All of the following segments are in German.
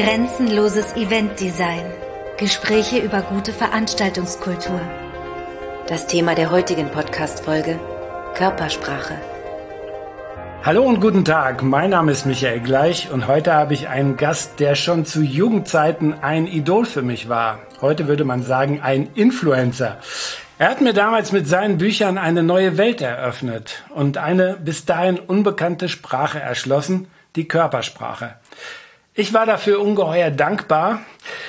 Grenzenloses Eventdesign. Gespräche über gute Veranstaltungskultur. Das Thema der heutigen Podcast-Folge: Körpersprache. Hallo und guten Tag, mein Name ist Michael Gleich und heute habe ich einen Gast, der schon zu Jugendzeiten ein Idol für mich war. Heute würde man sagen, ein Influencer. Er hat mir damals mit seinen Büchern eine neue Welt eröffnet und eine bis dahin unbekannte Sprache erschlossen, die Körpersprache. Ich war dafür ungeheuer dankbar,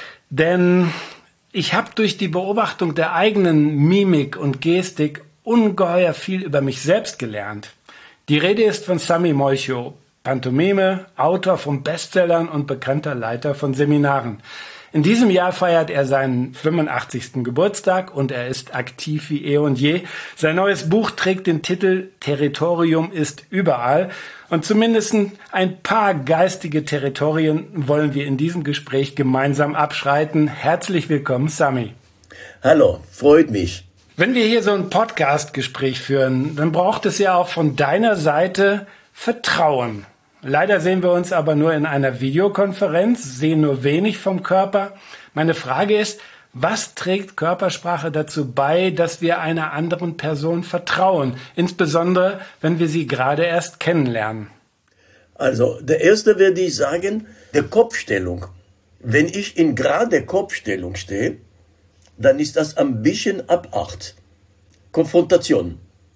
denn ich habe durch die Beobachtung der eigenen Mimik und Gestik ungeheuer viel über mich selbst gelernt. Die Rede ist von Sami Molcho, Pantomime, Autor von Bestsellern und bekannter Leiter von Seminaren. In diesem Jahr feiert er seinen 85. Geburtstag und er ist aktiv wie eh und je. Sein neues Buch trägt den Titel Territorium ist überall. Und zumindest ein paar geistige Territorien wollen wir in diesem Gespräch gemeinsam abschreiten. Herzlich willkommen, Sami. Hallo, freut mich. Wenn wir hier so ein Podcast-Gespräch führen, dann braucht es ja auch von deiner Seite Vertrauen. Leider sehen wir uns aber nur in einer Videokonferenz, sehen nur wenig vom Körper. Meine Frage ist, was trägt Körpersprache dazu bei, dass wir einer anderen Person vertrauen, insbesondere wenn wir sie gerade erst kennenlernen? Also, der erste würde ich sagen, der Kopfstellung. Wenn ich in gerade Kopfstellung stehe, dann ist das ein bisschen Abacht. Konfrontation,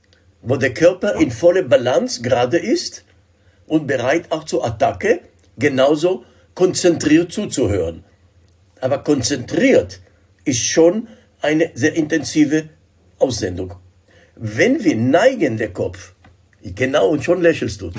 wo der Körper in voller Balance gerade ist und bereit auch zur Attacke, genauso konzentriert zuzuhören. Aber konzentriert ist schon eine sehr intensive Aussendung. Wenn wir neigen den Kopf, genau, und schon lächelst du.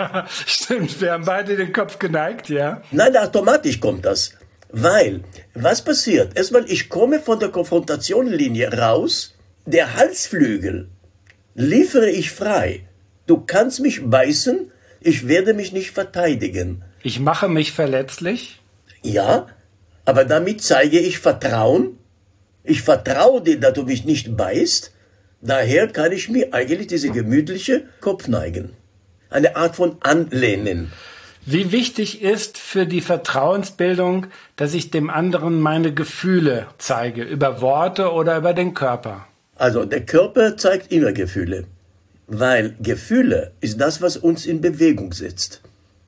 Stimmt, wir haben beide den Kopf geneigt, ja. Nein, automatisch kommt das. Weil, was passiert? Erstmal, ich komme von der Konfrontationlinie raus, der Halsflügel liefere ich frei. Du kannst mich beißen, ich werde mich nicht verteidigen. Ich mache mich verletzlich? Ja, aber damit zeige ich Vertrauen. Ich vertraue dir, dass du mich nicht beißt. Daher kann ich mir eigentlich diese gemütliche Kopf neigen. Eine Art von Anlehnen. Wie wichtig ist für die Vertrauensbildung, dass ich dem anderen meine Gefühle zeige, über Worte oder über den Körper? Also der Körper zeigt immer Gefühle. Weil Gefühle ist das, was uns in Bewegung setzt.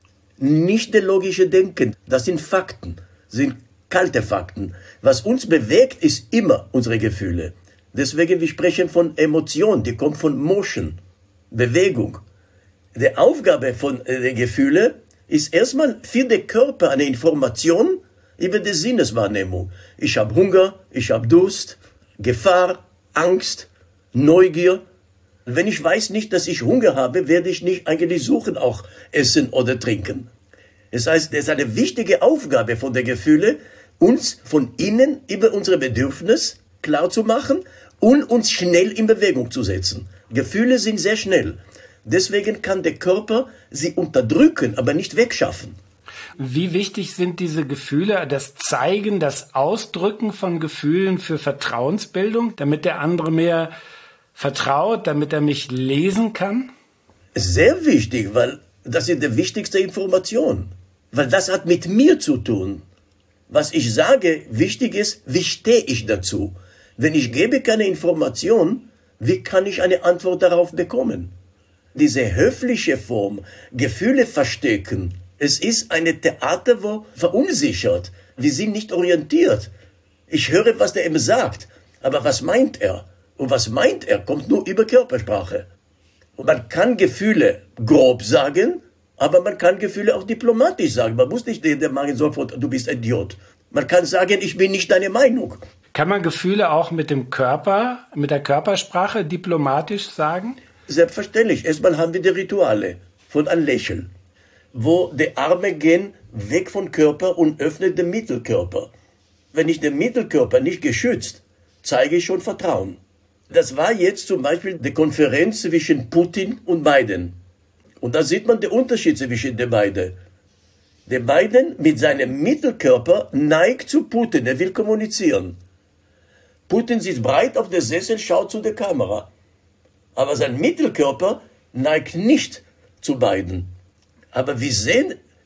Nicht der logische Denken, das sind Fakten, sind kalte Fakten. Was uns bewegt, ist immer unsere Gefühle. Deswegen, wir sprechen von Emotion, die kommt von Motion, Bewegung. Die Aufgabe von den Gefühlen ist erstmal für den Körper eine Information über die Sinneswahrnehmung. Ich habe Hunger, ich habe Durst, Gefahr, Angst, Neugier. Wenn ich weiß nicht, dass ich Hunger habe, werde ich nicht eigentlich suchen, auch essen oder trinken. Das heißt, es ist eine wichtige Aufgabe von den Gefühlen, uns von innen über unsere Bedürfnisse klar zu machen und uns schnell in Bewegung zu setzen. Gefühle sind sehr schnell. Deswegen kann der Körper sie unterdrücken, aber nicht wegschaffen. Wie wichtig sind diese Gefühle, das Zeigen, das Ausdrücken von Gefühlen für Vertrauensbildung, damit der andere mir vertraut, damit er mich lesen kann? Sehr wichtig, weil das ist die wichtigste Information. Weil das hat mit mir zu tun. Was ich sage, wichtig ist, wie stehe ich dazu? Wenn ich gebe keine Information, wie kann ich eine Antwort darauf bekommen? Diese höfliche Form, Gefühle verstecken, es ist eine Theater, wo verunsichert. Wir sind nicht orientiert. Ich höre, was der eben sagt, aber was meint er? Und was meint er, kommt nur über Körpersprache. Und man kann Gefühle grob sagen, aber man kann Gefühle auch diplomatisch sagen. Man muss nicht der machen sofort, du bist ein Idiot. Man kann sagen, ich bin nicht deine Meinung. Kann man Gefühle auch mit dem Körper, mit der Körpersprache diplomatisch sagen? Selbstverständlich. Erstmal haben wir die Rituale von einem Lächeln, wo die Arme gehen weg vom Körper und öffnen den Mittelkörper. Wenn ich den Mittelkörper nicht geschützt, zeige ich schon Vertrauen. Das war jetzt zum Beispiel die Konferenz zwischen Putin und Biden. Und da sieht man den Unterschied zwischen den beiden. Der Biden mit seinem Mittelkörper neigt zu Putin, er will kommunizieren. Putin sitzt breit auf der Sessel, schaut zu der Kamera. Aber sein Mittelkörper neigt nicht zu Biden. Aber wir sehen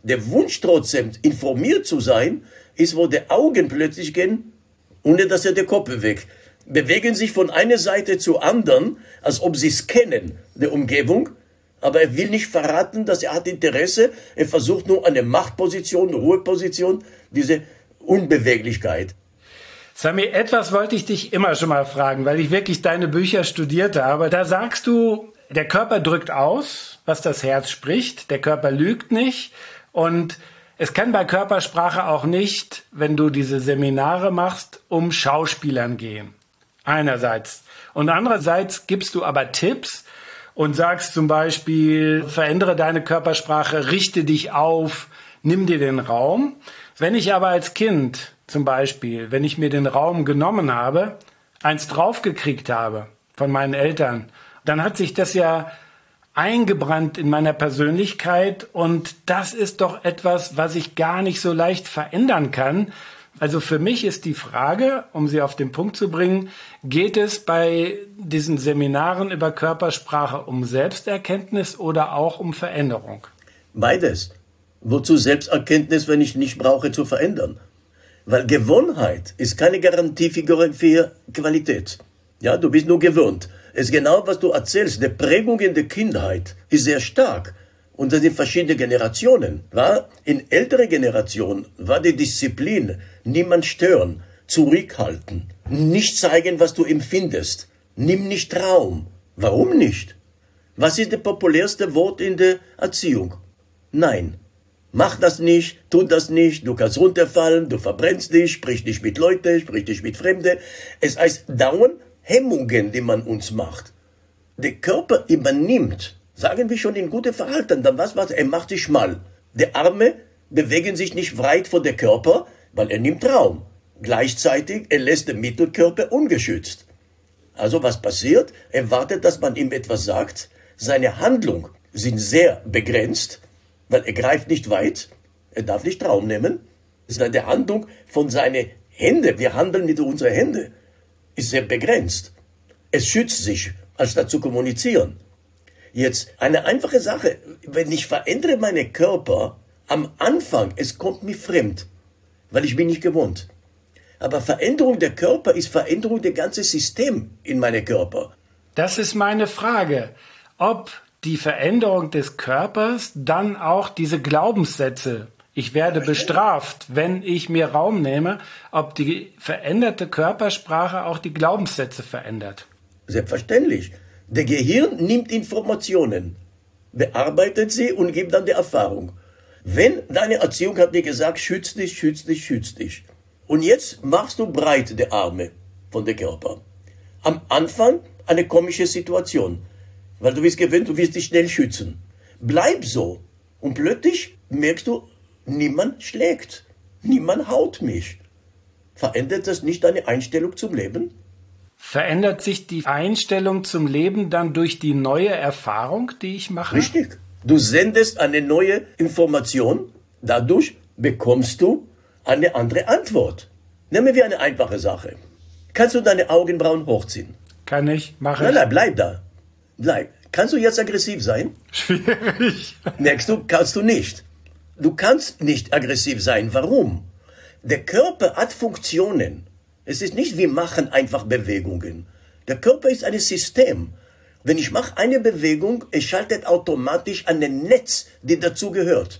Der Wunsch trotzdem, informiert zu sein, ist, wo die Augen plötzlich gehen, ohne dass er den Kopf bewegt. Bewegen sich von einer Seite zur anderen, als ob sie es kennen, der Umgebung. Aber er will nicht verraten, dass er hat Interesse. Er versucht nur eine Machtposition, eine Ruheposition, diese Unbeweglichkeit. Sami, etwas wollte ich dich immer schon mal fragen, weil ich wirklich deine Bücher studiert habe. Da sagst du, der Körper drückt aus, was das Herz spricht. Der Körper lügt nicht. Und es kann bei Körpersprache auch nicht, wenn du diese Seminare machst, um Schauspielern gehen. Einerseits. Und andererseits gibst du aber Tipps und sagst zum Beispiel, verändere deine Körpersprache, richte dich auf, nimm dir den Raum. Wenn ich aber als Kind zum Beispiel, wenn ich mir den Raum genommen habe, eins draufgekriegt habe von meinen Eltern, dann hat sich das ja eingebrannt in meiner Persönlichkeit und das ist doch etwas, was ich gar nicht so leicht verändern kann. Also für mich ist die Frage, um sie auf den Punkt zu bringen, geht es bei diesen Seminaren über Körpersprache um Selbsterkenntnis oder auch um Veränderung? Beides. Wozu Selbsterkenntnis, wenn ich nicht brauche zu verändern? Weil Gewohnheit ist keine Garantie für Qualität. Ja, du bist nur gewöhnt. Es ist genau, was du erzählst. Die Prägung in der Kindheit ist sehr stark. Und das sind verschiedene Generationen. In älteren Generationen war die Disziplin, niemand stören, zurückhalten, nicht zeigen, was du empfindest. Nimm nicht Raum. Warum nicht? Was ist das populärste Wort in der Erziehung? Nein. Mach das nicht, tu das nicht, du kannst runterfallen, du verbrennst dich, sprich nicht mit Leuten, sprich nicht mit Fremden. Es heißt dauernd Hemmungen, die man uns macht. Der Körper übernimmt, sagen wir schon in gutem Verhalten, dann was, er macht sich schmal. Die Arme bewegen sich nicht weit von der Körper, weil er nimmt Raum. Gleichzeitig, er lässt den Mittelkörper ungeschützt. Also was passiert? Er wartet, dass man ihm etwas sagt. Seine Handlungen sind sehr begrenzt, weil er greift nicht weit, er darf nicht Raum nehmen. Seine Handlung von seinen Händen, wir handeln mit unseren Händen, ist sehr begrenzt. Es schützt sich, anstatt zu kommunizieren. Jetzt eine einfache Sache, wenn ich verändere meinen Körper, am Anfang, es kommt mir fremd, weil ich bin nicht gewohnt. Aber Veränderung der Körper ist Veränderung der ganzen System in meinem Körper. Das ist meine Frage, ob die Veränderung des Körpers dann auch diese Glaubenssätze, ich werde bestraft, wenn ich mir Raum nehme, ob die veränderte Körpersprache auch die Glaubenssätze verändert. Selbstverständlich. Der Gehirn nimmt Informationen, bearbeitet sie und gibt dann die Erfahrung. Wenn deine Erziehung hat dir gesagt, schütz dich, schütz dich, schütz dich. Und jetzt machst du breit die Arme von der Körper. Am Anfang eine komische Situation, weil du bist gewöhnt, du wirst dich schnell schützen. Bleib so. Und plötzlich merkst du, niemand schlägt, niemand haut mich. Verändert das nicht deine Einstellung zum Leben? Verändert sich die Einstellung zum Leben dann durch die neue Erfahrung, die ich mache? Richtig. Du sendest eine neue Information, dadurch bekommst du eine andere Antwort. Nehmen wir eine einfache Sache. Kannst du deine Augenbrauen hochziehen? Kann ich, mache ich. Nein, bleib da. Bleib. Kannst du jetzt aggressiv sein? Schwierig. Merkst du, kannst du nicht. Du kannst nicht aggressiv sein. Warum? Der Körper hat Funktionen. Es ist nicht, wir machen einfach Bewegungen. Der Körper ist ein System. Wenn ich mache eine Bewegung, es schaltet automatisch an ein Netz, die dazu gehört.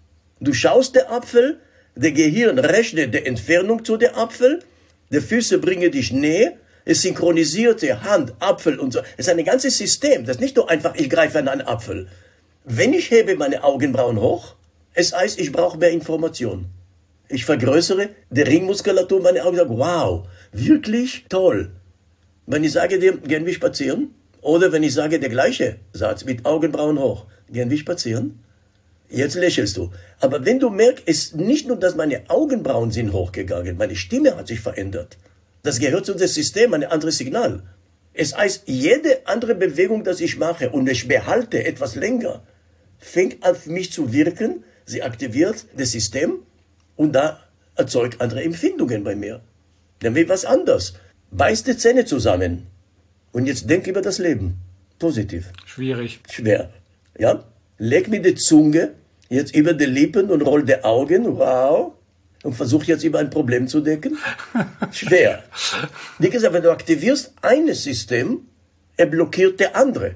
Du schaust den Apfel, der Gehirn rechnet die Entfernung zu dem Apfel, die Füße bringen dich näher, es synchronisiert die Hand, Apfel und so. Es ist ein ganzes System. Das ist nicht nur einfach, ich greife an einen Apfel. Wenn ich hebe meine Augenbrauen hoch, es heißt, ich brauche mehr Information. Ich vergrößere die Ringmuskulatur meiner Augen und sage, wow, wirklich toll. Wenn ich sage dir, gehen wir spazieren, oder wenn ich sage der gleiche Satz mit Augenbrauen hoch, gehen wir spazieren, jetzt lächelst du. Aber wenn du merkst, es ist nicht nur, dass meine Augenbrauen sind hochgegangen, meine Stimme hat sich verändert. Das gehört zu dem System, ein anderes Signal. Es heißt, jede andere Bewegung, die ich mache und ich behalte etwas länger, fängt an für mich zu wirken, sie aktiviert das System und da erzeugt andere Empfindungen bei mir. Dann wird was anderes. Beiß die Zähne zusammen und jetzt denk über das Leben. Positiv. Schwierig. Schwer. Ja? Leg mit der Zunge jetzt über die Lippen und roll die Augen, wow, und versuch jetzt über ein Problem zu decken. Schwer. Wie gesagt, wenn du aktivierst eines System, er blockiert der andere.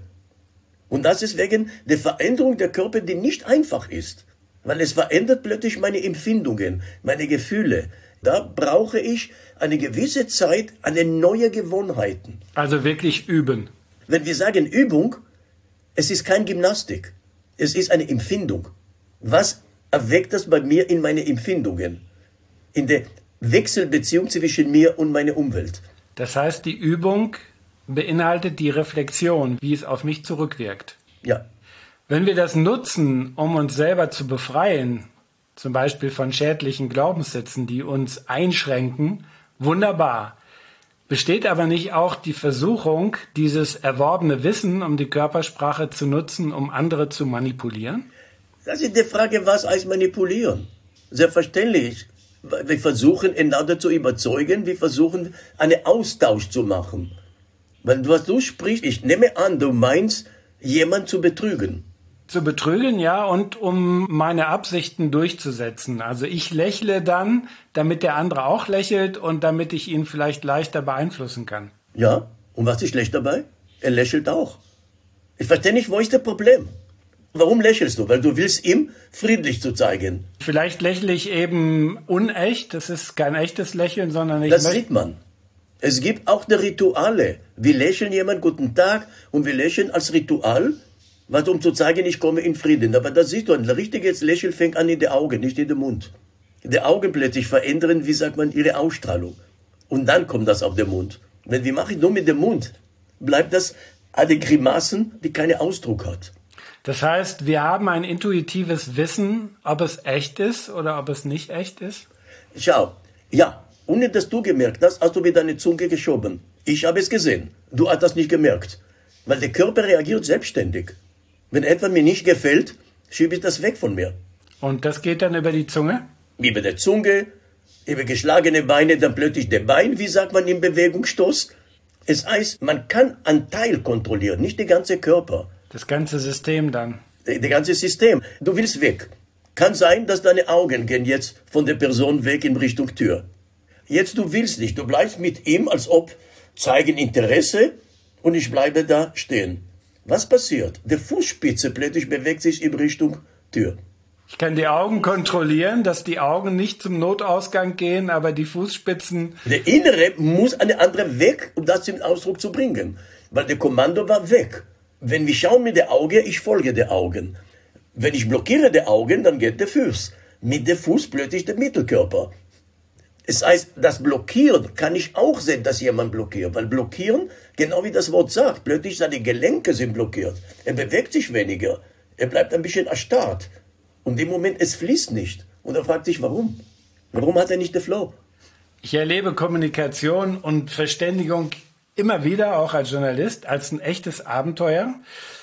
Und das ist wegen der Veränderung der Körper, die nicht einfach ist. Weil es verändert plötzlich meine Empfindungen, meine Gefühle. Da brauche ich eine gewisse Zeit, eine neue Gewohnheiten. Also wirklich üben. Wenn wir sagen Übung, es ist kein Gymnastik. Es ist eine Empfindung. Was erweckt das bei mir in meine Empfindungen? In der Wechselbeziehung zwischen mir und meiner Umwelt. Das heißt, die Übung beinhaltet die Reflexion, wie es auf mich zurückwirkt. Ja. Wenn wir das nutzen, um uns selber zu befreien, zum Beispiel von schädlichen Glaubenssätzen, die uns einschränken, wunderbar. Besteht aber nicht auch die Versuchung, dieses erworbene Wissen um die Körpersprache zu nutzen, um andere zu manipulieren? Das ist die Frage, was heißt manipulieren? Selbstverständlich. Wir versuchen, einander zu überzeugen, wir versuchen, einen Austausch zu machen. Weil was du sprichst, ich nehme an, du meinst, jemanden zu betrügen. Zu betrügen, ja, und um meine Absichten durchzusetzen. Also ich lächle dann, damit der andere auch lächelt und damit ich ihn vielleicht leichter beeinflussen kann. Ja, und was ist schlecht dabei? Er lächelt auch. Ich verstehe nicht, wo ist das Problem? Warum lächelst du? Weil du willst ihm friedlich zu zeigen. Vielleicht lächle ich eben unecht, das ist kein echtes Lächeln, sondern Das sieht man. Es gibt auch die Rituale. Wir lächeln jemand guten Tag und wir lächeln als Ritual, was um zu zeigen, ich komme in Frieden. Aber das siehst du, ein richtiges Lächeln fängt an in den Augen, nicht in den Mund. Die Augen plötzlich verändern, wie sagt man, ihre Ausstrahlung. Und dann kommt das auf den Mund. Wenn wir machen nur mit dem Mund, bleibt das eine Grimassen, die keinen Ausdruck hat. Das heißt, wir haben ein intuitives Wissen, ob es echt ist oder ob es nicht echt ist? Schau, ja, ohne dass du gemerkt hast, hast du mit deiner Zunge geschoben. Ich habe es gesehen. Du hast das nicht gemerkt. Weil der Körper reagiert selbstständig. Wenn etwas mir nicht gefällt, schiebe ich das weg von mir. Und das geht dann über die Zunge? Über die Zunge, über geschlagene Beine, dann plötzlich der Bein, wie sagt man, im Bewegungsstoß. Es heißt, man kann einen Teil kontrollieren, nicht den ganzen Körper. Das ganze System dann? Das ganze System. Du willst weg. Kann sein, dass deine Augen gehen jetzt von der Person weg in Richtung Tür. Jetzt du willst nicht. Du bleibst mit ihm, als ob zeigen Interesse und ich bleibe da stehen. Was passiert? Die Fußspitze plötzlich bewegt sich in Richtung Tür. Ich kann die Augen kontrollieren, dass die Augen nicht zum Notausgang gehen, aber die Fußspitzen... Der Innere muss eine andere weg, um das zum Ausdruck zu bringen. Weil der Kommando war weg. Wenn wir schauen mit den Augen, ich folge den Augen. Wenn ich blockiere die Augen, dann geht der Fuß. Mit dem Fuß plötzlich der Mittelkörper. Es heißt, das Blockieren kann ich auch sehen, dass jemand blockiert. Weil Blockieren, genau wie das Wort sagt, plötzlich seine Gelenke sind blockiert. Er bewegt sich weniger. Er bleibt ein bisschen erstarrt. Und im Moment, es fließt nicht. Und er fragt sich, warum? Warum hat er nicht den Flow? Ich erlebe Kommunikation und Verständigung immer wieder, auch als Journalist, als ein echtes Abenteuer,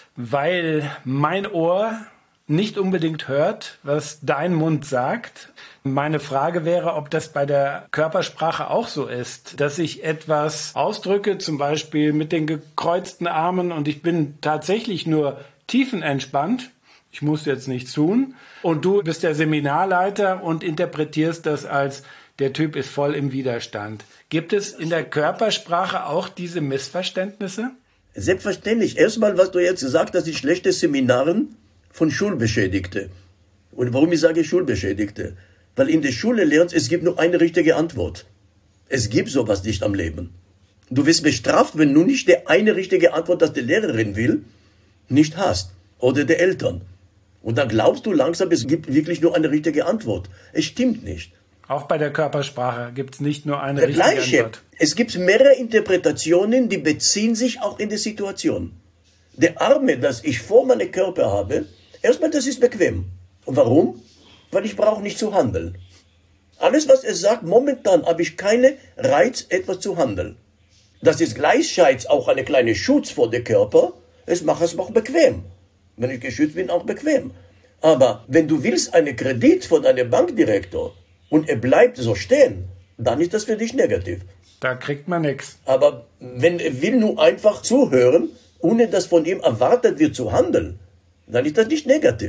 weil mein Ohr nicht unbedingt hört, was dein Mund sagt. Meine Frage wäre, ob das bei der Körpersprache auch so ist, dass ich etwas ausdrücke, zum Beispiel mit den gekreuzten Armen und ich bin tatsächlich nur tiefenentspannt. Ich muss jetzt nichts tun. Und du bist der Seminarleiter und interpretierst das als, der Typ ist voll im Widerstand. Gibt es in der Körpersprache auch diese Missverständnisse? Selbstverständlich. Erstmal, was du jetzt gesagt hast, die schlechten Seminaren von Schulbeschädigten. Und warum ich sage Schulbeschädigte? Weil in der Schule lernst, es gibt nur eine richtige Antwort. Es gibt sowas nicht am Leben. Du wirst bestraft, wenn du nicht die eine richtige Antwort, das die Lehrerin will, nicht hast. Oder die Eltern. Und dann glaubst du langsam, es gibt wirklich nur eine richtige Antwort. Es stimmt nicht. Auch bei der Körpersprache gibt es nicht nur eine richtige Antwort. Es gibt mehrere Interpretationen, die beziehen sich auch in die Situation. Der Arme, das ich vor meinem Körper habe, erstmal, das ist bequem. Und warum? Weil ich brauche nicht zu handeln. Alles, was er sagt, momentan habe ich keinen Reiz, etwas zu handeln. Das ist gleichzeitig auch eine kleine Schutz vor dem Körper. Es macht es auch bequem. Wenn ich geschützt bin, auch bequem. Aber wenn du willst einen Kredit von einem Bankdirektor und er bleibt so stehen, dann ist das für dich negativ. Da kriegt man nichts. Aber wenn er will nur einfach zuhören, ohne dass von ihm erwartet wird zu handeln, dann ist das nicht negativ.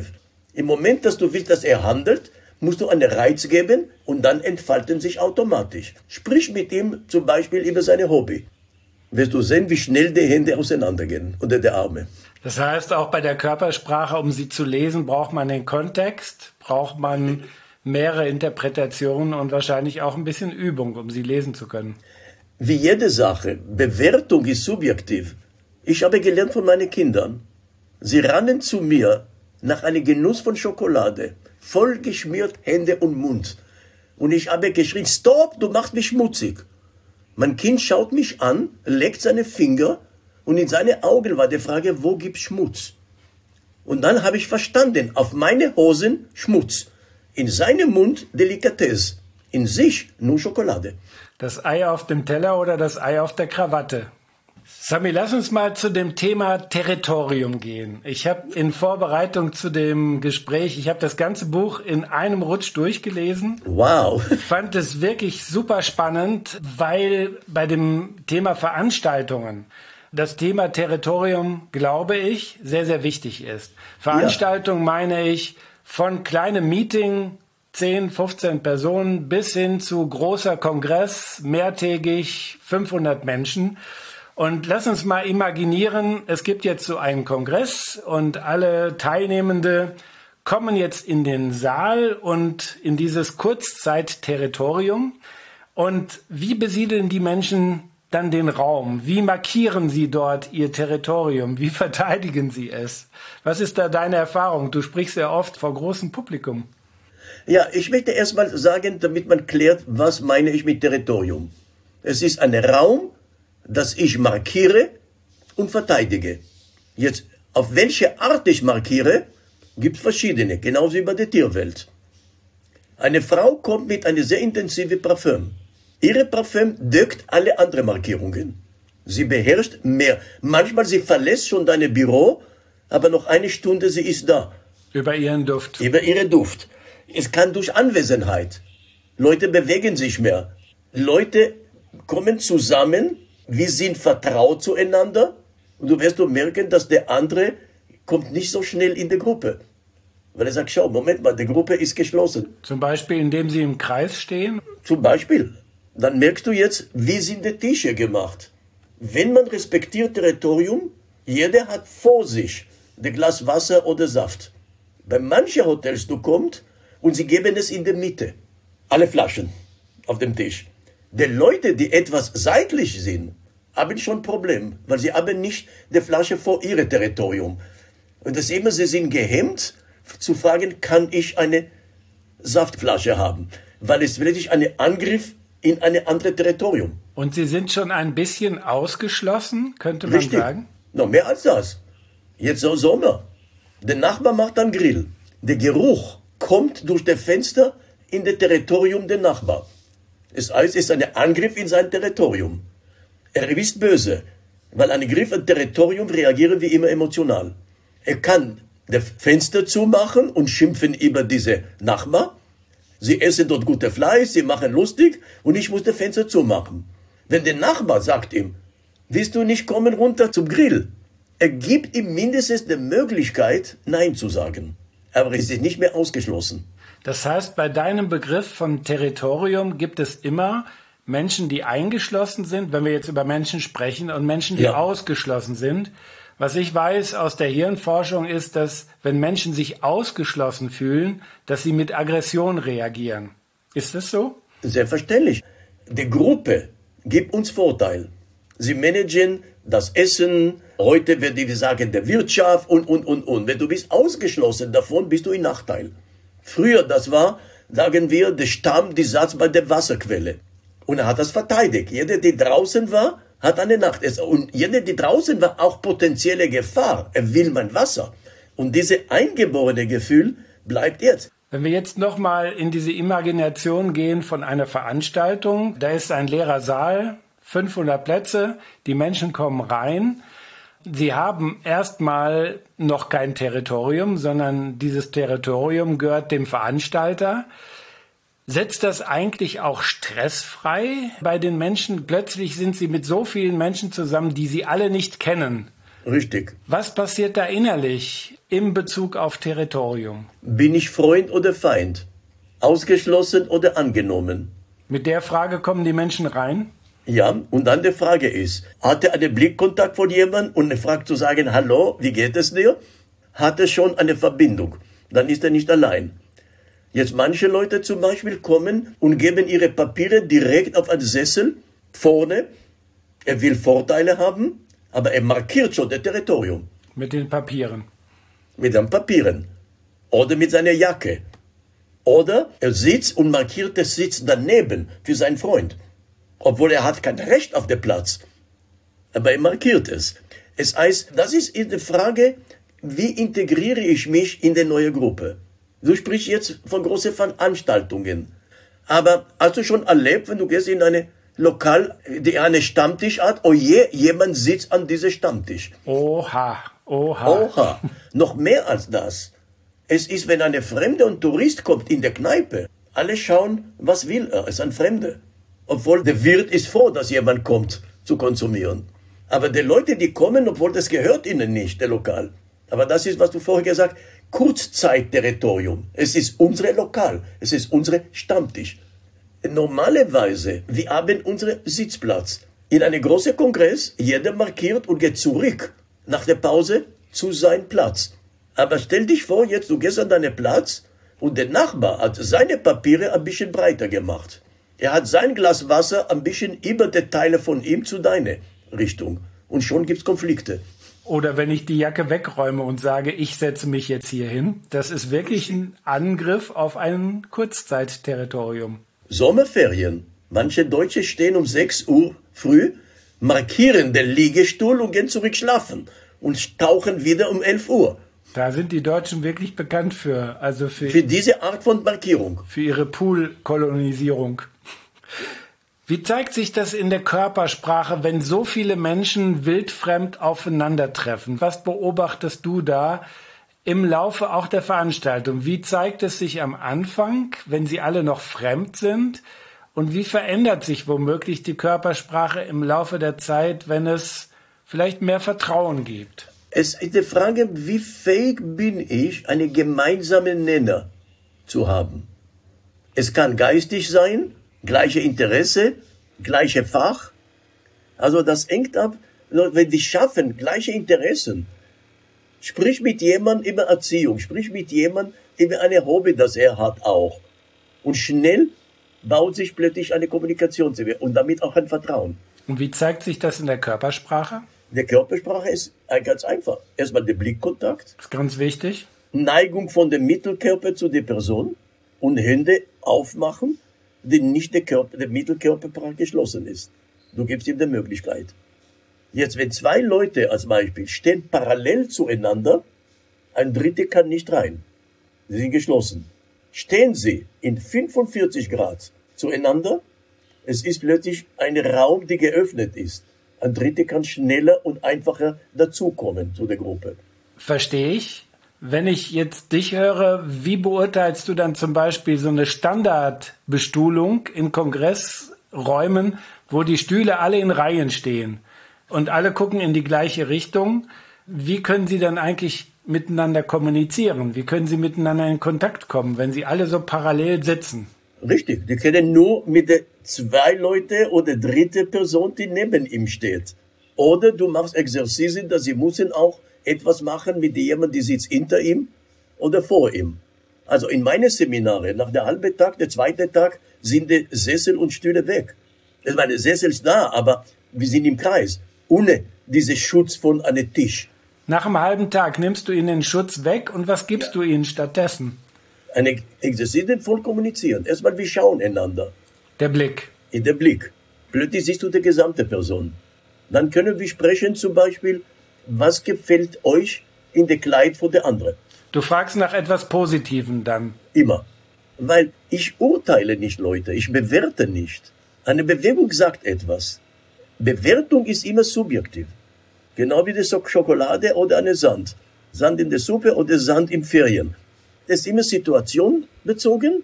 Im Moment, dass du willst, dass er handelt, musst du einen Reiz geben und dann entfalten sich automatisch. Sprich mit ihm zum Beispiel über seine Hobby. Wirst du sehen, wie schnell die Hände auseinandergehen oder die Arme. Das heißt, auch bei der Körpersprache, um sie zu lesen, braucht man den Kontext, braucht man mehrere Interpretationen und wahrscheinlich auch ein bisschen Übung, um sie lesen zu können. Wie jede Sache, Bewertung ist subjektiv. Ich habe gelernt von meinen Kindern. Sie rannen zu mir nach einem Genuss von Schokolade, voll geschmiert Hände und Mund. Und ich habe geschrien, stopp, du machst mich schmutzig. Mein Kind schaut mich an, leckt seine Finger und in seine Augen war die Frage, wo gibt's Schmutz? Und dann habe ich verstanden, auf meine Hosen Schmutz, in seinem Mund Delikatesse, in sich nur Schokolade. Das Ei auf dem Teller oder das Ei auf der Krawatte? Sami, lass uns mal zu dem Thema Territorium gehen. Ich habe in Vorbereitung zu dem Gespräch, ich habe das ganze Buch in einem Rutsch durchgelesen. Wow. Ich fand es wirklich super spannend, weil bei dem Thema Veranstaltungen das Thema Territorium, glaube ich, sehr, sehr wichtig ist. Veranstaltung meine ich von kleinem Meeting, 10, 15 Personen bis hin zu großer Kongress, mehrtägig, 500 Menschen. Und lass uns mal imaginieren, es gibt jetzt so einen Kongress und alle Teilnehmende kommen jetzt in den Saal und in dieses Kurzzeit-Territorium. Und wie besiedeln die Menschen dann den Raum? Wie markieren sie dort ihr Territorium? Wie verteidigen sie es? Was ist da deine Erfahrung? Du sprichst ja oft vor großem Publikum. Ja, ich möchte erst mal sagen, damit man klärt, was meine ich mit Territorium. Es ist ein Raum, das ich markiere und verteidige. Jetzt, auf welche Art ich markiere, gibt es verschiedene, genauso wie bei der Tierwelt. Eine Frau kommt mit einem sehr intensiven Parfüm. Ihre Parfüm deckt alle anderen Markierungen. Sie beherrscht mehr. Manchmal sie verlässt schon dein Büro, aber noch eine Stunde sie ist da. Über ihren Duft. Über ihren Duft. Es kann durch Anwesenheit. Leute bewegen sich mehr. Leute kommen zusammen, wir sind vertraut zueinander und du wirst merken, dass der andere kommt nicht so schnell in die Gruppe. Weil er sagt, schau, Moment mal, die Gruppe ist geschlossen. Zum Beispiel, indem sie im Kreis stehen? Zum Beispiel. Dann merkst du jetzt, wie sind die Tische gemacht. Wenn man respektiert Territorium, jeder hat vor sich ein Glas Wasser oder Saft. Bei manchen Hotels, du kommst und sie geben es in der Mitte. Alle Flaschen auf dem Tisch. Die Leute, die etwas seitlich sind, haben schon ein Problem, weil sie haben nicht die Flasche vor ihrem Territorium. Und das immer, sie sind gehemmt, zu fragen, kann ich eine Saftflasche haben? Weil es wirklich ein Angriff in ein anderes Territorium. Und sie sind schon ein bisschen ausgeschlossen, könnte man Richtig. sagen? Noch mehr als das. Jetzt so Sommer. Der Nachbar macht einen Grill. Der Geruch kommt durch das Fenster in das Territorium der Nachbar. Das heißt, es ist ein Angriff in sein Territorium. Er ist böse, weil ein Angriff auf Territorium reagieren wir immer emotional. Er kann das Fenster zumachen und schimpfen über diese Nachbar. Sie essen dort gutes Fleisch, sie machen lustig und ich muss das Fenster zumachen. Wenn der Nachbar sagt ihm, willst du nicht kommen runter zum Grill? Er gibt ihm mindestens die Möglichkeit, Nein zu sagen. Aber es ist nicht mehr ausgeschlossen. Das heißt, bei deinem Begriff von Territorium gibt es immer Menschen, die eingeschlossen sind, wenn wir jetzt über Menschen sprechen, und Menschen, die ausgeschlossen sind. Was ich weiß aus der Hirnforschung ist, dass wenn Menschen sich ausgeschlossen fühlen, dass sie mit Aggression reagieren. Ist das so? Selbstverständlich. Die Gruppe gibt uns Vorteil. Sie managen das Essen, heute wird die sagen, der Wirtschaft und. Wenn du bist ausgeschlossen davon, bist du in Nachteil. Früher, das war, sagen wir, der Stamm, die saß bei der Wasserquelle. Und er hat das verteidigt. Jeder, der draußen war, hat eine Nacht. Und jeder, der draußen war, auch potenzielle Gefahr. Er will mein Wasser. Und dieses eingeborene Gefühl bleibt jetzt. Wenn wir jetzt nochmal in diese Imagination gehen von einer Veranstaltung, da ist ein leerer Saal, 500 Plätze, die Menschen kommen rein. Sie haben erstmal noch kein Territorium, sondern dieses Territorium gehört dem Veranstalter. Setzt das eigentlich auch stressfrei bei den Menschen? Plötzlich sind sie mit so vielen Menschen zusammen, die sie alle nicht kennen. Richtig. Was passiert da innerlich in Bezug auf Territorium? Bin ich Freund oder Feind? Ausgeschlossen oder angenommen? Mit der Frage kommen die Menschen rein? Ja, und dann die Frage ist, hat er einen Blickkontakt von jemandem und eine Frage zu sagen, hallo, wie geht es dir? Hat er schon eine Verbindung? Dann ist er nicht allein. Jetzt manche Leute zum Beispiel kommen und geben ihre Papiere direkt auf einen Sessel vorne. Er will Vorteile haben, aber er markiert schon das Territorium. Mit den Papieren? Mit seinen Papieren. Oder mit seiner Jacke. Oder er sitzt und markiert den Sitz daneben für seinen Freund. Obwohl er hat kein Recht auf den Platz. Aber er markiert es. Es heißt, das ist die Frage, wie integriere ich mich in die neue Gruppe? Du sprichst jetzt von großen Veranstaltungen. Aber hast du schon erlebt, wenn du gehst in eine Lokal, die eine Stammtisch hat, oh je, jemand sitzt an diesem Stammtisch. Oha. Oha. Noch mehr als das. Es ist, wenn eine Fremde und Tourist kommt in der Kneipe, alle schauen, was will er? Es ist ein Fremder. Obwohl der Wirt ist froh, dass jemand kommt zu konsumieren. Aber die Leute, die kommen, obwohl das gehört ihnen nicht, der Lokal. Aber das ist, was du vorher gesagt hast, Kurzzeitterritorium. Es ist unser Lokal, es ist unser Stammtisch. Normalerweise, wir haben unseren Sitzplatz. In einem großen Kongress, jeder markiert und geht zurück nach der Pause zu seinem Platz. Aber stell dich vor, jetzt du gehst an deinen Platz und der Nachbar hat seine Papiere ein bisschen breiter gemacht. Er hat sein Glas Wasser ein bisschen über die Teile von ihm zu deiner Richtung. Und schon gibt's Konflikte. Oder wenn ich die Jacke wegräume und sage, ich setze mich jetzt hier hin, das ist wirklich ein Angriff auf ein Kurzzeitterritorium. Sommerferien. Manche Deutsche stehen um 6 Uhr früh, markieren den Liegestuhl und gehen zurück schlafen und tauchen wieder um 11 Uhr. Da sind die Deutschen wirklich bekannt für, also für diese Art von Markierung. Für ihre Pool-Kolonisierung. Wie zeigt sich das in der Körpersprache, wenn so viele Menschen wildfremd aufeinandertreffen? Was beobachtest du da im Laufe auch der Veranstaltung? Wie zeigt es sich am Anfang, wenn sie alle noch fremd sind? Und wie verändert sich womöglich die Körpersprache im Laufe der Zeit, wenn es vielleicht mehr Vertrauen gibt? Es ist die Frage, wie fähig bin ich, einen gemeinsamen Nenner zu haben. Es kann geistig sein, gleiche Interesse, gleiche Fach. Also das hängt ab, wenn wir schaffen, gleiche Interessen. Sprich mit jemandem über Erziehung, sprich mit jemandem über eine Hobby, das er hat auch. Und schnell baut sich plötzlich eine Kommunikation und damit auch ein Vertrauen. Und wie zeigt sich das in der Körpersprache? Die Körpersprache ist ganz einfach. Erstmal der Blickkontakt. Das ist ganz wichtig. Neigung von dem Mittelkörper zu der Person und Hände aufmachen, wenn nicht der Mittelkörper geschlossen ist. Du gibst ihm die Möglichkeit. Jetzt, wenn 2 Leute als Beispiel stehen parallel zueinander, ein Dritter kann nicht rein. Sie sind geschlossen. Stehen sie in 45 Grad zueinander, es ist plötzlich ein Raum, der geöffnet ist. Ein Dritter kann schneller und einfacher dazukommen zu der Gruppe. Verstehe ich. Wenn ich jetzt dich höre, wie beurteilst du dann zum Beispiel so eine Standardbestuhlung in Kongressräumen, wo die Stühle alle in Reihen stehen und alle gucken in die gleiche Richtung? Wie können sie dann eigentlich miteinander kommunizieren? Wie können sie miteinander in Kontakt kommen, wenn sie alle so parallel sitzen? Richtig, die können nur mit der 2 Leute oder 3. Person, die neben ihm steht. Oder du machst Exerzitien, dass sie müssen auch etwas machen mit jemandem, die sitzt hinter ihm oder vor ihm. Also in meinen Seminaren, nach der halben Tag, der 2. Tag, sind die Sessel und Stühle weg. Ich meine, der Sessel ist da, aber wir sind im Kreis, ohne diesen Schutz von einem Tisch. Nach einem halben Tag nimmst du ihnen den Schutz weg und was gibst du ihnen stattdessen? Eine Exerzitien voll kommunizieren. Erstmal, wir schauen einander. Der Blick. In der Blick. Plötzlich siehst du die gesamte Person. Dann können wir sprechen zum Beispiel, was gefällt euch in der Kleid von der anderen? Du fragst nach etwas Positivem dann. Immer. Weil ich urteile nicht, Leute. Ich bewerte nicht. Eine Bewegung sagt etwas. Bewertung ist immer subjektiv. Genau wie die Schokolade oder eine Sand. Sand in der Suppe oder Sand im Ferien. Das ist immer situationbezogen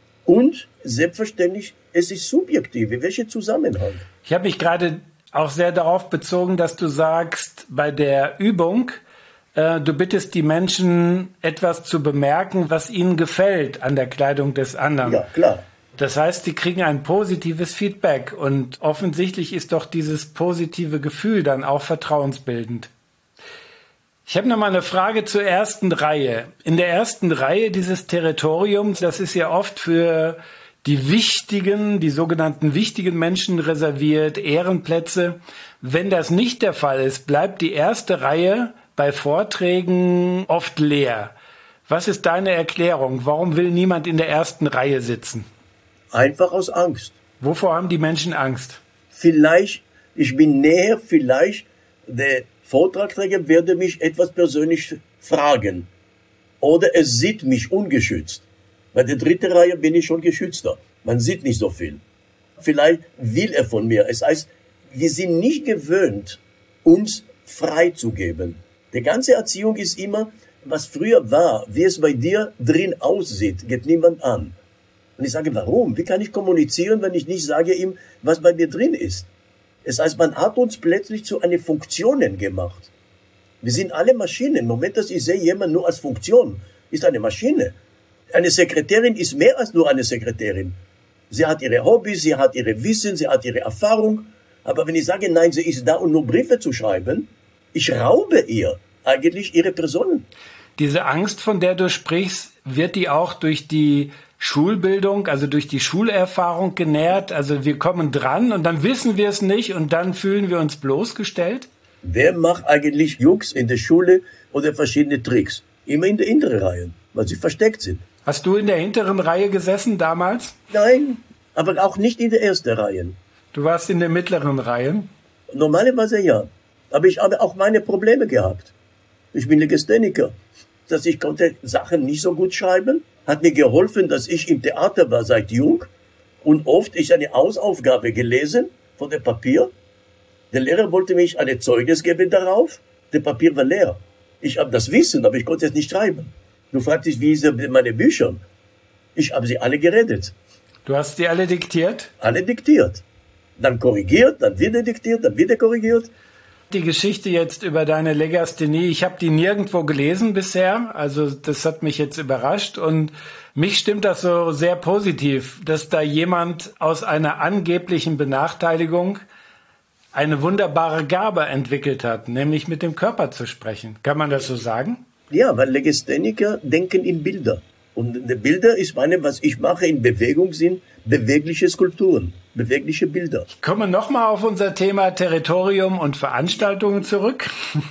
und selbstverständlich, es ist subjektiv. In welchem Zusammenhang? Ich habe mich gerade auch sehr darauf bezogen, dass du sagst, bei der Übung, du bittest die Menschen, etwas zu bemerken, was ihnen gefällt an der Kleidung des anderen. Ja, klar. Das heißt, sie kriegen ein positives Feedback und offensichtlich ist doch dieses positive Gefühl dann auch vertrauensbildend. Ich habe noch mal eine Frage zur ersten Reihe. In der ersten Reihe dieses Territoriums, das ist ja oft für die sogenannten wichtigen Menschen reserviert, Ehrenplätze. Wenn das nicht der Fall ist, bleibt die erste Reihe bei Vorträgen oft leer. Was ist deine Erklärung? Warum will niemand in der ersten Reihe sitzen? Einfach aus Angst. Wovor haben die Menschen Angst? Vielleicht, ich bin näher, vielleicht der Vortragsträger werde mich etwas persönlich fragen. Oder er sieht mich ungeschützt. Bei der dritten Reihe bin ich schon geschützter. Man sieht nicht so viel. Vielleicht will er von mir. Es heißt, wir sind nicht gewöhnt, uns freizugeben. Die ganze Erziehung ist immer, was früher war, wie es bei dir drin aussieht, geht niemand an. Und ich sage, warum? Wie kann ich kommunizieren, wenn ich nicht sage ihm, was bei mir drin ist? Es heißt, man hat uns plötzlich zu einer Funktionen gemacht. Wir sind alle Maschinen. Im Moment, dass ich sehe jemanden nur als Funktion, ist eine Maschine. Eine Sekretärin ist mehr als nur eine Sekretärin. Sie hat ihre Hobbys, sie hat ihre Wissen, sie hat ihre Erfahrung. Aber wenn ich sage, nein, sie ist da, um nur Briefe zu schreiben, ich raube ihr eigentlich ihre Person. Diese Angst, von der du sprichst, wird die auch durch die Schulbildung, also durch die Schulerfahrung genährt? Also wir kommen dran und dann wissen wir es nicht und dann fühlen wir uns bloßgestellt? Wer macht eigentlich Jungs in der Schule oder verschiedene Tricks? Immer in der hinteren Reihe, weil sie versteckt sind. Hast du in der hinteren Reihe gesessen damals? Nein, aber auch nicht in der ersten Reihe. Du warst in der mittleren Reihe? Normalerweise ja. Aber ich habe auch meine Probleme gehabt. Ich bin Legastheniker. Dass ich konnte Sachen nicht so gut schreiben, hat mir geholfen, dass ich im Theater war seit jung und oft ich eine Hausaufgabe gelesen von dem Papier. Der Lehrer wollte mich ein Zeugnis geben darauf. Der Papier war leer. Ich habe das Wissen, aber ich konnte es nicht schreiben. Du fragst dich, wie sind meine Bücher? Ich habe sie alle geredet. Du hast sie alle diktiert? Alle diktiert. Dann korrigiert, dann wieder diktiert, dann wieder korrigiert. Die Geschichte jetzt über deine Legasthenie, ich habe die nirgendwo gelesen bisher, also das hat mich jetzt überrascht und mich stimmt das so sehr positiv, dass da jemand aus einer angeblichen Benachteiligung eine wunderbare Gabe entwickelt hat, nämlich mit dem Körper zu sprechen. Kann man das so sagen? Ja, weil Legastheniker denken in Bilder. Und die Bilder ist was ich mache in Bewegung sind bewegliche Skulpturen, bewegliche Bilder. Ich komme nochmal auf unser Thema Territorium und Veranstaltungen zurück.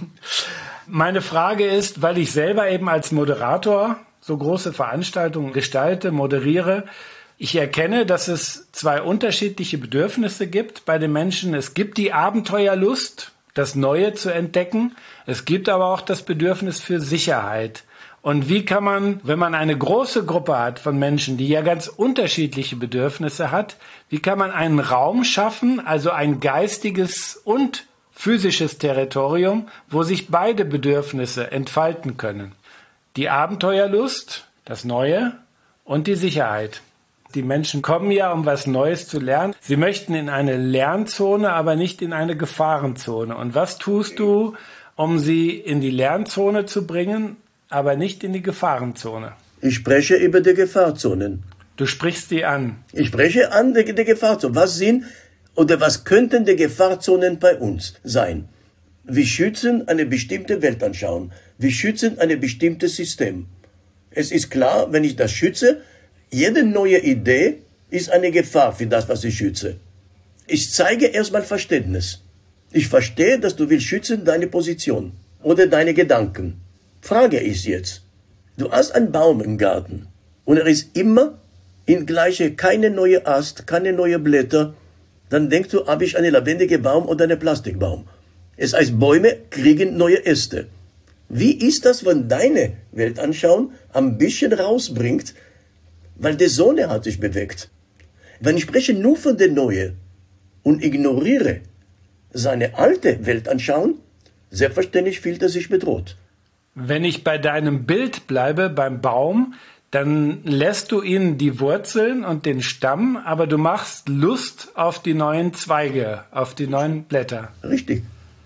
Meine Frage ist, weil ich selber eben als Moderator so große Veranstaltungen gestalte, moderiere, ich erkenne, dass es zwei unterschiedliche Bedürfnisse gibt bei den Menschen. Es gibt die Abenteuerlust, das Neue zu entdecken. Es gibt aber auch das Bedürfnis für Sicherheit. Und wie kann man, wenn man eine große Gruppe hat von Menschen, die ja ganz unterschiedliche Bedürfnisse hat, wie kann man einen Raum schaffen, also ein geistiges und physisches Territorium, wo sich beide Bedürfnisse entfalten können? Die Abenteuerlust, das Neue und die Sicherheit. Die Menschen kommen ja, um was Neues zu lernen. Sie möchten in eine Lernzone, aber nicht in eine Gefahrenzone. Und was tust du, um sie in die Lernzone zu bringen, aber nicht in die Gefahrenzone? Ich spreche über die Gefahrzonen. Du sprichst die an. Ich spreche an die Gefahrzonen. Was sind oder was könnten die Gefahrzonen bei uns sein? Wir schützen eine bestimmte Weltanschauung. Wir schützen ein bestimmtes System. Es ist klar, wenn ich das schütze, jede neue Idee ist eine Gefahr für das, was ich schütze. Ich zeige erstmal Verständnis. Ich verstehe, dass du willst schützen deine Position oder deine Gedanken. Frage ist jetzt, du hast einen Baum im Garten und er ist immer in gleiche, keine neue Ast, keine neue Blätter. Dann denkst du, habe ich einen lebendigen Baum oder einen Plastikbaum? Es heißt, Bäume kriegen neue Äste. Wie ist das, wenn deine Weltanschauung ein bisschen rausbringt, weil die Sonne hat sich bewegt? Wenn ich spreche nur von der Neue und ignoriere seine alte Weltanschauung, selbstverständlich fühlt er sich bedroht. Wenn ich bei deinem Bild bleibe, beim Baum, dann lässt du ihnen die Wurzeln und den Stamm, aber du machst Lust auf die neuen Zweige, auf die neuen Blätter. Richtig.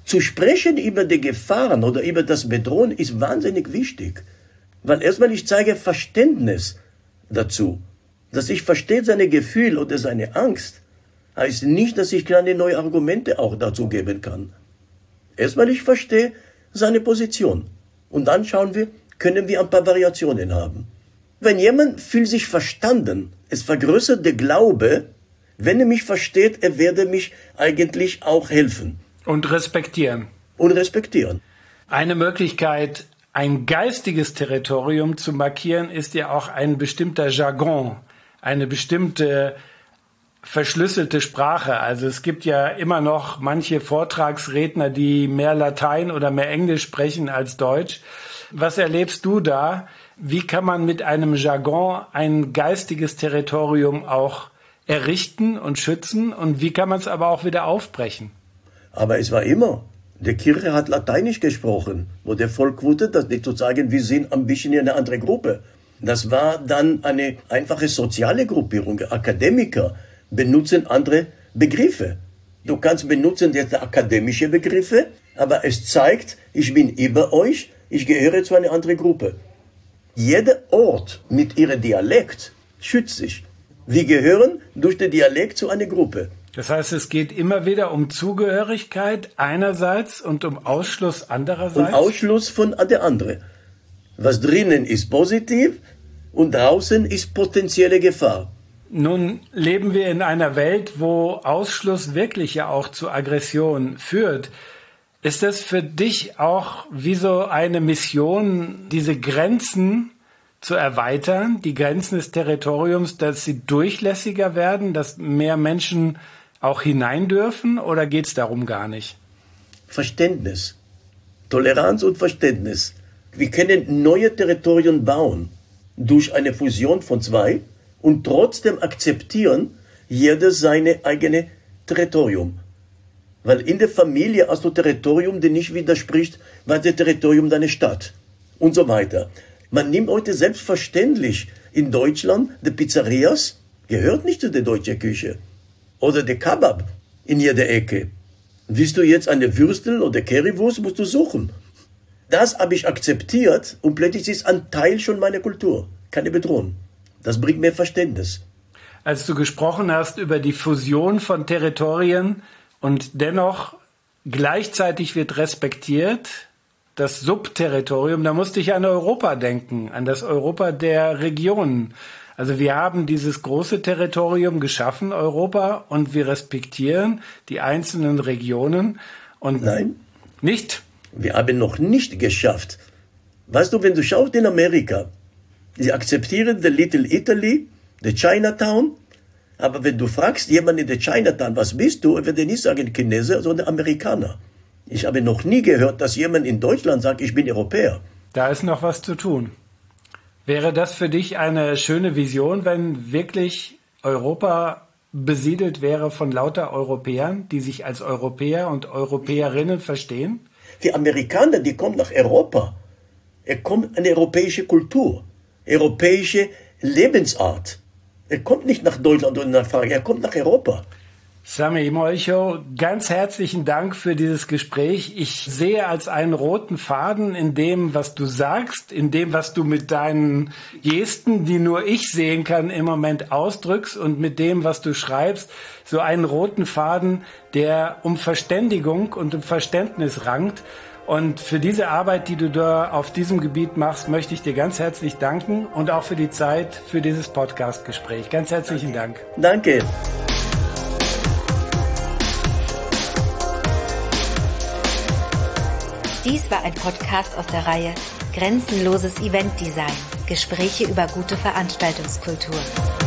Zu sprechen über die Gefahren oder über das Bedrohen ist wahnsinnig wichtig. Weil erstmal ich zeige Verständnis dazu. Dass ich verstehe seine Gefühle oder seine Angst, heißt nicht, dass ich kleine neue Argumente auch dazu geben kann. Erstmal ich verstehe seine Position. Und dann schauen wir, können wir ein paar Variationen haben. Wenn jemand fühlt sich verstanden, es vergrößert der Glaube, wenn er mich versteht, er werde mich eigentlich auch helfen. Und respektieren. Und respektieren. Eine Möglichkeit, ein geistiges Territorium zu markieren, ist ja auch ein bestimmter Jargon, eine bestimmte verschlüsselte Sprache. Also es gibt ja immer noch manche Vortragsredner, die mehr Latein oder mehr Englisch sprechen als Deutsch. Was erlebst du da? Wie kann man mit einem Jargon ein geistiges Territorium auch errichten und schützen? Und wie kann man es aber auch wieder aufbrechen? Aber es war immer. Die Kirche hat Lateinisch gesprochen, wo der Volk wollte, das nicht zu sagen, wir sind ein bisschen in eine andere Gruppe. Das war dann eine einfache soziale Gruppierung. Akademiker benutzen andere Begriffe. Du kannst benutzen jetzt akademische Begriffe, aber es zeigt, ich bin über euch, ich gehöre zu einer anderen Gruppe. Jeder Ort mit ihrem Dialekt schützt sich. Wir gehören durch den Dialekt zu einer Gruppe. Das heißt, es geht immer wieder um Zugehörigkeit einerseits und um Ausschluss andererseits? Und Ausschluss von der anderen. Was drinnen ist positiv und draußen ist potenzielle Gefahr. Nun leben wir in einer Welt, wo Ausschluss wirklich ja auch zu Aggression führt. Ist das für dich auch wie so eine Mission, diese Grenzen zu erweitern, die Grenzen des Territoriums, dass sie durchlässiger werden, dass mehr Menschen auch hinein dürfen, oder geht es darum gar nicht? Verständnis, Toleranz und Verständnis. Wir können neue Territorien bauen durch eine Fusion von zwei und trotzdem akzeptieren, jeder seine eigene Territorium. Weil in der Familie hast du Territorium, das nicht widerspricht, weil das Territorium deiner Stadt und so weiter. Man nimmt heute selbstverständlich in Deutschland die Pizzerias, gehört nicht zu der deutschen Küche. Oder der Kebab in jeder Ecke. Willst du jetzt eine Würstel oder Currywurst, musst du suchen. Das habe ich akzeptiert und plötzlich ist ein Teil schon meiner Kultur. Keine Bedrohung. Das bringt mehr Verständnis. Als du gesprochen hast über die Fusion von Territorien und dennoch gleichzeitig wird respektiert, das Subterritorium, da musste ich an Europa denken, an das Europa der Regionen. Also wir haben dieses große Territorium geschaffen, Europa, und wir respektieren die einzelnen Regionen. Und Nein. Nicht? Wir haben noch nicht geschafft. Weißt du, wenn du schaust in Amerika, sie akzeptieren the Little Italy, the Chinatown, aber wenn du fragst jemanden in der Chinatown, was bist du, er wird dir nicht sagen Chinese, sondern Amerikaner. Ich habe noch nie gehört, dass jemand in Deutschland sagt, ich bin Europäer. Da ist noch was zu tun. Wäre das für dich eine schöne Vision, wenn wirklich Europa besiedelt wäre von lauter Europäern, die sich als Europäer und Europäerinnen verstehen? Die Amerikaner, die kommen nach Europa. Er kommt eine europäische Kultur, europäische Lebensart. Er kommt nicht nach Deutschland oder nach Frankreich, er kommt nach Europa. Sami Molcho, ganz herzlichen Dank für dieses Gespräch. Ich sehe als einen roten Faden in dem, was du sagst, in dem, was du mit deinen Gesten, die nur ich sehen kann, im Moment ausdrückst, und mit dem, was du schreibst, so einen roten Faden, der um Verständigung und um Verständnis rankt. Und für diese Arbeit, die du da auf diesem Gebiet machst, möchte ich dir ganz herzlich danken und auch für die Zeit für dieses Podcast-Gespräch. Ganz herzlichen Dank. Danke. Dies war ein Podcast aus der Reihe Grenzenloses Eventdesign. Gespräche über gute Veranstaltungskultur.